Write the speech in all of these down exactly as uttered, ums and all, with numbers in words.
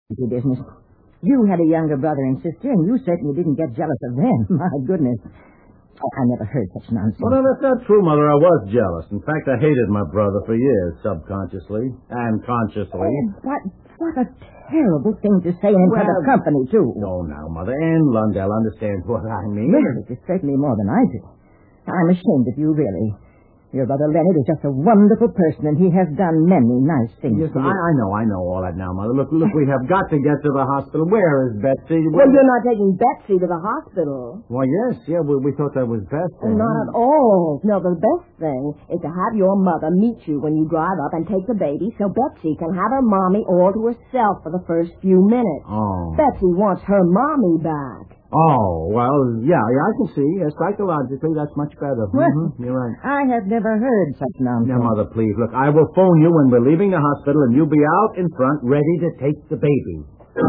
business. You had a younger brother and sister, and you certainly didn't get jealous of them. My goodness. I never heard such nonsense. Well, no, that's not true, Mother. I was jealous. In fact, I hated my brother for years, subconsciously and consciously. Oh, what, what a terrible thing to say in well, front of company, too. No, now, Mother. Anne Lundell understands what I mean. Well, it is certainly more than I do. I'm ashamed of you, really. Your brother Leonard is just a wonderful person, and he has done many nice things. Yes, I, I know, I know all that now, Mother. Look, look, we have got to get to the hospital. Where is Betsy? Well, Where... you're not taking Betsy to the hospital. Well, yes, yeah, we, we thought that was best. Oh, not at all. No, the best thing is to have your mother meet you when you drive up and take the baby so Betsy can have her mommy all to herself for the first few minutes. Oh. Betsy wants her mommy back. Oh, well, yeah, yeah, I can see. Yeah, psychologically, that's much better. Well, mm-hmm, you're right. I have never heard such nonsense. Now, Mother, please, look, I will phone you when we're leaving the hospital, and you'll be out in front ready to take the baby.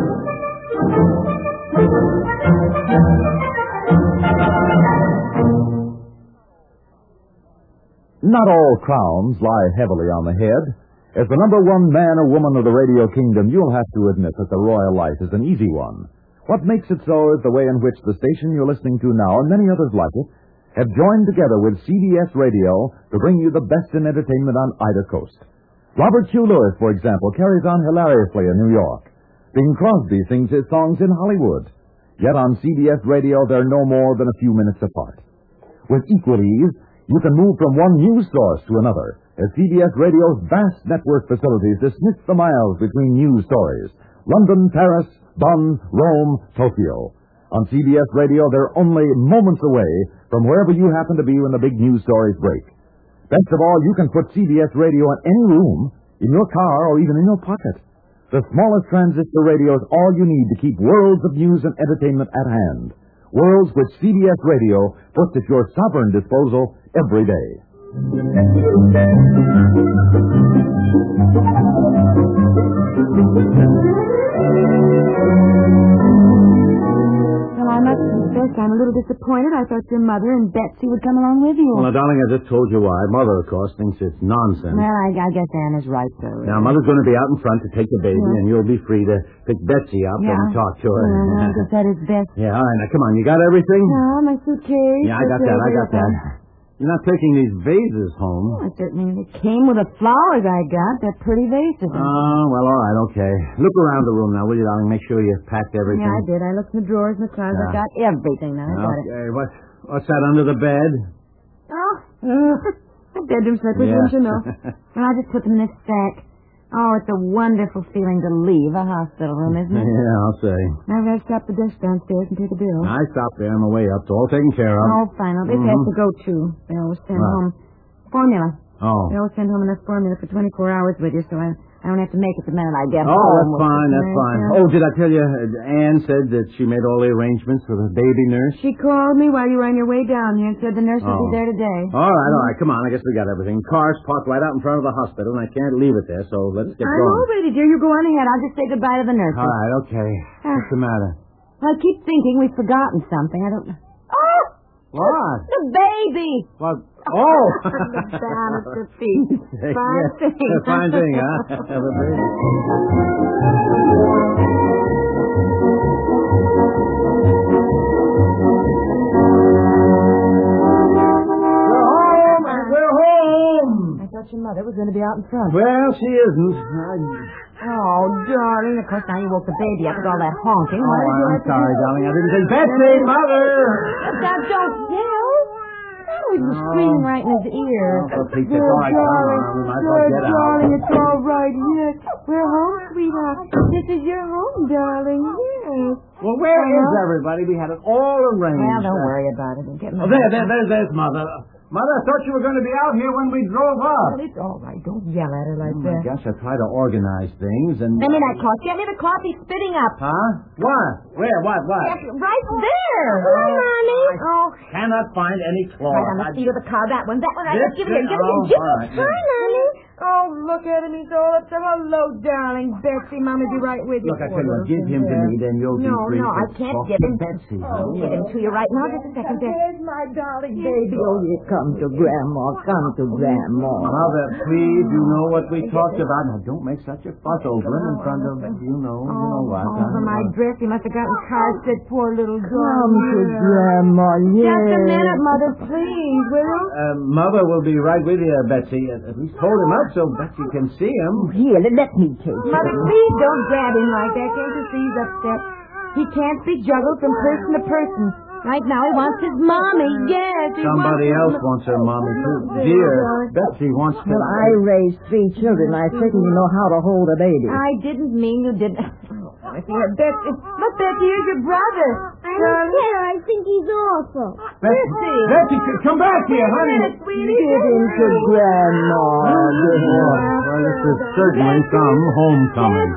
Not all crowns lie heavily on the head. As the number one man or woman of the radio kingdom, you'll have to admit that the royal life is an easy one. What makes it so is the way in which the station you're listening to now, and many others like it, have joined together with C B S Radio to bring you the best in entertainment on either coast. Robert Hugh Lewis, for example, carries on hilariously in New York. Bing Crosby sings his songs in Hollywood. Yet on C B S Radio, they're no more than a few minutes apart. With equal ease, you can move from one news source to another, as C B S Radio's vast network facilities dismiss the miles between news stories. London, Paris, Bonn, Rome, Tokyo. On C B S Radio, they're only moments away from wherever you happen to be when the big news stories break. Best of all, you can put C B S Radio in any room, in your car, or even in your pocket. The smallest transistor radio is all you need to keep worlds of news and entertainment at hand. Worlds which C B S Radio puts at your sovereign disposal every day. Well, I must confess I'm a little disappointed. I thought your mother and Betsy would come along with you. Well, now, darling, I just told you why. Mother, of course, thinks it's nonsense. Well, I, I guess Anne is right, though. Now, Mother's going to be out in front to take the baby, Yeah. and you'll be free to pick Betsy up Yeah. and talk to her. Well, I guess that is best. Yeah, all right, now, come on. You got everything? No, my suitcase. Yeah, I got that. I got that. You're not taking these vases home. Oh, I certainly it came with the flowers I got. They're pretty vases. Oh, well, all right, okay. Look around the room now, will you, darling? Make sure you packed everything. Yeah, I did. I looked in the drawers and the closet. Yeah. I got everything now. I got it. Okay, what, what's that under the bed? Oh, the bedroom slippers, Yeah. wouldn't you know? Well, I just put them in this sack. Oh, it's a wonderful feeling to leave a hospital room, isn't it? Yeah, I'll say. Now, I've got to stop the desk downstairs and take a bill. I stopped there on the way up. It's all taken care of. Oh, fine. Well, this Mhm. has to go, too. They always send Right. home formula. Oh. They always send home enough formula for twenty-four hours with you, so I, I don't have to make it the minute I get Oh, home. that's with fine, it. that's Yeah. fine. Oh, did I tell you, uh, Anne said that she made all the arrangements for the baby nurse? She called me while you were on your way down here and said the nurse will Oh. be there today. All right, all right. Come on. I guess we got everything. Car's parked right out in front of the hospital, and I can't leave it there, so let's get I'm going. all ready, dear. You go on ahead. I'll just say goodbye to the nurse. All right, okay. What's the matter? I keep thinking we've forgotten something. I don't know. Oh! What? The baby! What? Oh! Down at the feet. Fine Yeah, thing. fine thing, huh? Have a baby. We're home, and we're home. I thought your mother was going to be out in front. Well, she isn't. I... Oh, darling. Of course, now you woke the baby up with all that honking. Oh, What did you I'm have to sorry, do? darling. I didn't think. Betsy, mother! Now, don't yell. Oh, he was Oh. screaming right in his ear. Oh, for Pete's sake. Good, All right, come darling. on. We might as well Good, get out. darling. It's all right. Yes. We're home, sweetheart. This is your home, darling. Yes. Well, where is Uh-huh. everybody? We had it all arranged. Well, don't Uh, worry about it. We'll get Oh, there, there, there, there's Mother. Mother, I thought you were going to be out here when we drove up. Well, it's all right. Don't yell at her like Oh, my that. gosh, I try to organize things and... Give me that cloth. Get me the cloth. He's spitting up. Huh? What? Where? What? What? Yes, right there. Hi, Mommy. Oh, Cannot find any cloth. right on the I- seat of the car. That one. That one. Right. This Give it here. thing? Give it Oh, here. Give all it. right. Hi, Mommy. Oh, look at him. He's all upset. Hello, darling. Betsy, Mommy'll be right with you. Look, I tell you what, give him to me, then you'll be No, free no, to I can't talk give to him. Betsy. I'll give him to you right now. Just a second, Betsy. There's my darling baby. Oh, you come to Grandma. Come to Grandma. Mother, please, you know what we talked about. Now, don't make such a fuss over him in front of, you know, you know what. Oh, over my dress. He must have gotten car sick, poor little Come girl. to Grandma, yes. Just a minute, Mother, please, will you? Uh, Mother will be right with you, Betsy. At least hold him up so Betsy can see him. Here, let me take him. Mother, please don't grab him like that. Can't you see he's upset? He can't be juggled from person to person. Right now he wants his mommy. Yes, he Somebody wants else his wants her mommy, too. There you Dear, go. Betsy wants to... Well, I raised three children. I certainly know how to hold a baby. I didn't mean you didn't. I see her, Betsy. Look, Betsy, here's your brother. I don't care. I think he's awful. Betsy, Betsy, come back here, honey. Give him to Grandma. Give him. Well, this is certainly some homecoming.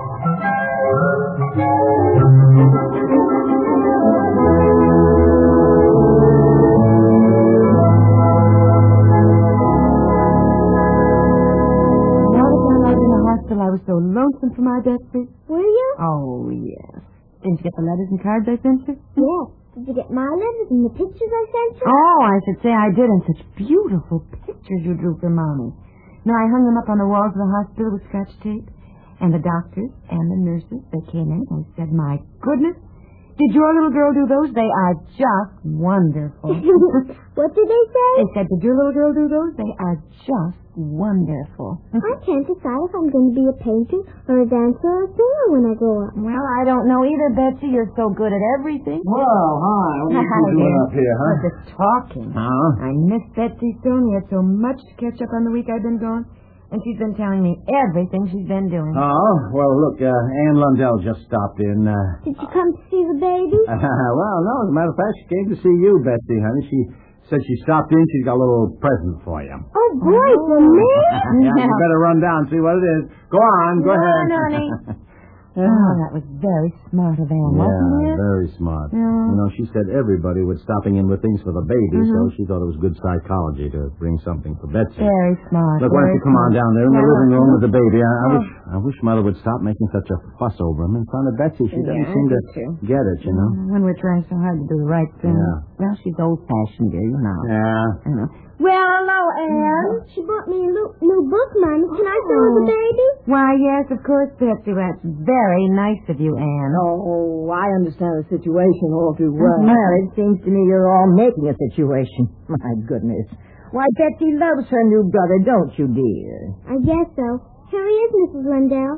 I was so lonesome for my Betsy. Were you? Oh, yes. Didn't you get the letters and cards I sent you? Yes. Did you get my letters and the pictures I sent you? Oh, I should say I did, and such beautiful pictures you drew for Mommy. Now, I hung them up on the walls of the hospital with scotch tape, and the doctors and the nurses, they came in and said, my goodness, did your little girl do those? They are just wonderful. What did they say? They said, did your little girl do those? They are just wonderful. I can't decide if I'm going to be a painter or a dancer or a singer when I grow up. Well, I don't know either, Betsy. You're so good at everything. Well, hi. What are you doing up here, huh? We're just talking. Huh? I miss Betsy so. We had so much to catch up on the week I've been gone. And she's been telling me everything she's been doing. Oh, well, look, uh, Ann Lundell just stopped in. Uh, Did she come to see the baby? uh, well, no, as a matter of fact, she came to see you, Betsy, honey. She said she stopped in. She's got a little present for you. Oh, boy, for me? Yeah, you better run down and see what it is. Go on, go Go ahead. on, honey. Oh, that was very smart of Anne, wasn't Yeah, it? very smart. Yeah. You know, she said everybody was stopping in with things for the baby, Mm-hmm. so she thought it was good psychology to bring something for Betsy. Very smart. Look, why don't very you come on smart. down there in the Yeah, living room look, with the baby? I, I Oh. wish I wish Mother would stop making such a fuss over him in front of Betsy. She doesn't Yeah, seem I to do too. get it, you know. When we're trying so hard to do the right thing. Yeah. Well, she's old-fashioned, dear, you know. Yeah. I know. Well, hello, Anne. She bought me a new, new book, Mommy. Can I show her the baby? Why, yes, of course, Betsy. That's very nice of you, Anne. Oh, I understand the situation all too well. Well, it seems to me you're all making a situation. My goodness. Why, Betsy loves her new brother, don't you, dear? I guess so. Here he is, Missus Lundell.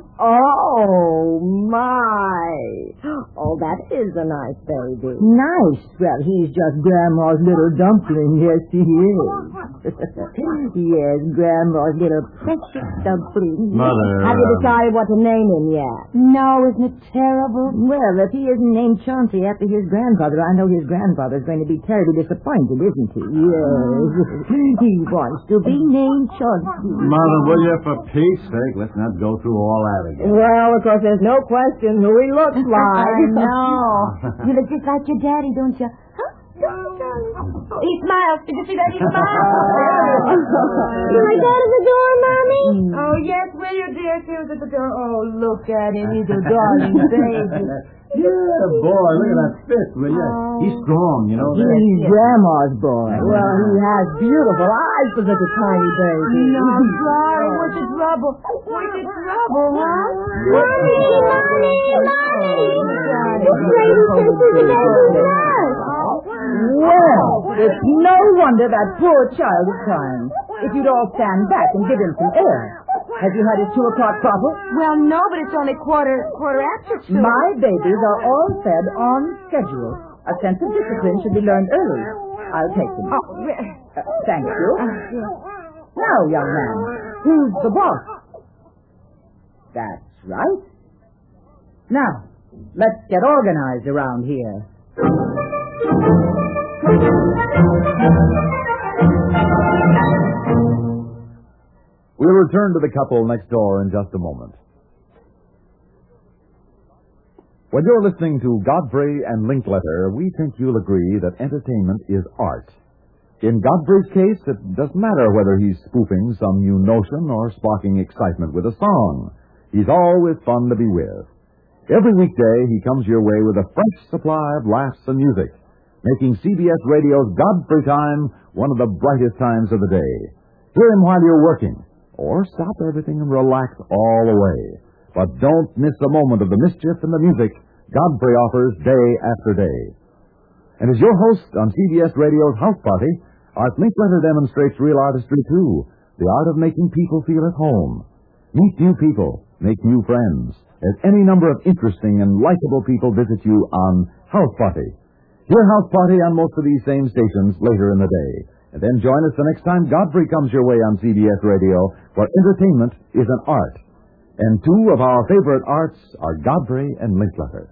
Oh, my. Oh, that is a nice baby. Nice? Well, he's just Grandma's little dumpling. Yes, he is. Yes, Grandma's little precious dumpling. Mother, Have you um, decided what to name him yet? No, isn't it terrible? Well, if he isn't named Chauncey after his grandfather, I know his grandfather's going to be terribly disappointed, isn't he? Yes. He wants to be named Chauncey. Mother, will you, for Pete's sake, let's not go through all that again. Well, of course, there's no question who he looks like. I know. You look just like your daddy, don't you? Huh? He smiles. Did you see that? He smiles. Can I go to the door, Mommy? Oh, yes, will you, dear? She was at the door. Oh, look at him. He's a darling baby. Yeah, boy, look at that fist, will you? Oh. He's strong, you know. He's Grandma's boy. Well, he has beautiful eyes for such a tiny baby. No, darling, what's the trouble? What's the trouble, huh? Mommy, Mommy, Mommy. This lady says she's the baby's nurse. Well, it's no wonder that poor child is crying. If you'd all stand back and give him some air. Have you had his two o'clock coffee? Well, no, but it's only quarter quarter after two. My babies are all fed on schedule. A sense of discipline should be learned early. I'll take them. Oh, re- Uh, thank you. uh, yes. Now, young man, who's the boss? That's right. Now, let's get organized around here. We'll return to the couple next door in just a moment. When you're listening to Godfrey and Linkletter, we think you'll agree that entertainment is art. In Godfrey's case, it doesn't matter whether he's spoofing some new notion or sparking excitement with a song. He's always fun to be with. Every weekday, he comes your way with a fresh supply of laughs and music, making C B S Radio's Godfrey Time one of the brightest times of the day. Hear him while you're working, or stop everything and relax all the way. But don't miss a moment of the mischief and the music Godfrey offers day after day. And as your host on C B S Radio's House Party, Art Linkletter demonstrates real artistry, too, the art of making people feel at home. Meet new people, make new friends, as any number of interesting and likable people visit you on House Party. Hear House Party on most of these same stations later in the day. And then join us the next time Godfrey comes your way on C B S Radio, where entertainment is an art. And two of our favorite arts are Godfrey and Linkletter.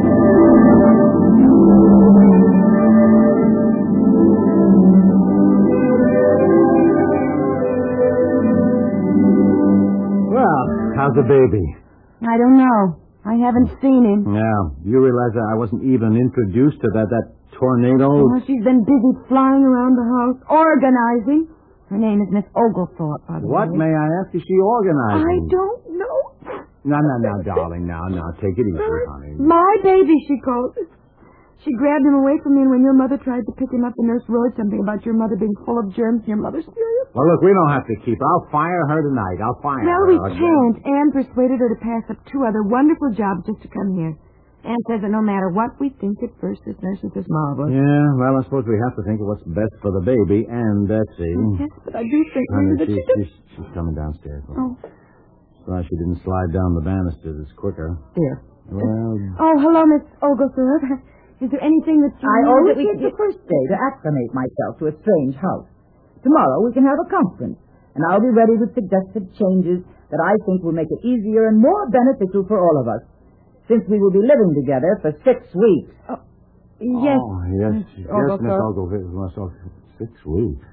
Well, how's the baby? I don't know. I haven't seen him. Yeah, you realize that I wasn't even introduced to that, that tornado? Oh, she's been busy flying around the house, organizing. Her name is Miss Oglethorpe, by the What, way. may I ask, is she organizing? I don't know. No, no, no, darling, now, now, take it easy, honey. My baby, she calls it. She grabbed him away from me, and when your mother tried to pick him up, the nurse wrote something about your mother being full of germs and your mother's furious. Well, look, we don't have to keep her. I'll fire her tonight. I'll fire Well, her. we I'll can't. Anne persuaded her to pass up two other wonderful jobs just to come here. Anne says that no matter what we think at first, this nurse is just marvelous. Yeah, well, I suppose we have to think of what's best for the baby and Betsy. Yes, but I do think Honey, that she's, she does. she's, she's coming downstairs. Oh, Sorry she didn't slide down the banisters. It's quicker. dear. Well, Oh, hello, Miss Oglethorpe. Is there anything that you I need? always take the first day to acclimate myself to a strange house. Tomorrow we can have a conference, and I'll be ready with suggested changes that I think will make it easier and more beneficial for all of us, since we will be living together for six weeks. Oh, yes. Oh, yes, yes, Oglethorpe. Miss Oglethorpe. Well, Six weeks.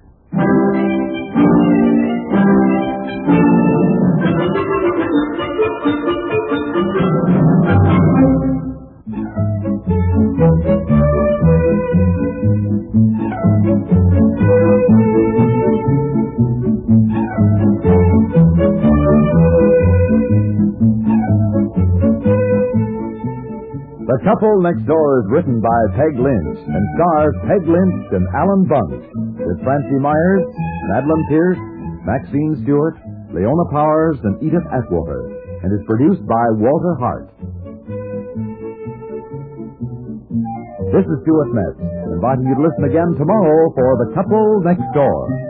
The Couple Next Door is written by Peg Lynch and stars Peg Lynch and Alan Bunce, with Francie Myers, Madeline Pierce, Maxine Stewart, Leona Powers, and Edith Atwater, and is produced by Walter Hart. This is Stuart Metz, inviting you to listen again tomorrow for The Couple Next Door.